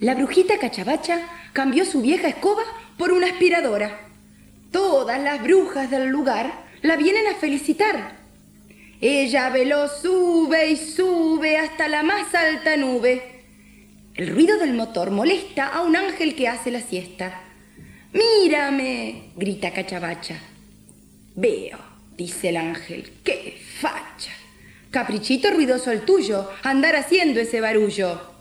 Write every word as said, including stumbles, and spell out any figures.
La brujita Cachabacha cambió su vieja escoba por una aspiradora. Todas las brujas del lugar la vienen a felicitar. Ella veloz sube y sube hasta la más alta nube. El ruido del motor molesta a un ángel que hace la siesta. «Mírame», grita Cachabacha. «Veo», dice el ángel, «qué facha. Caprichito ruidoso el tuyo, andar haciendo ese barullo».